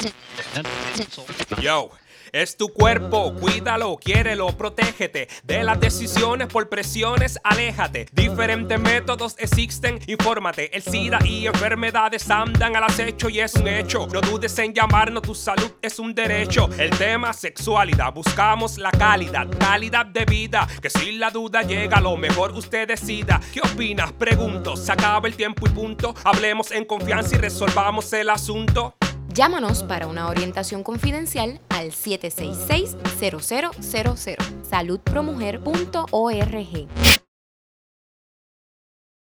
Yo, es tu cuerpo, cuídalo, quiérelo, protégete de las decisiones por presiones, aléjate. Diferentes métodos existen, infórmate. El SIDA y enfermedades andan al acecho y es un hecho. No dudes en llamarnos, tu salud es un derecho. El tema sexualidad, buscamos la calidad de vida. Que si la duda llega, lo mejor usted decida. ¿Qué opinas? Pregunto, se acaba el tiempo y punto. Hablemos en confianza y resolvamos el asunto. Llámanos para una orientación confidencial al 766-0000. saludpromujer.org.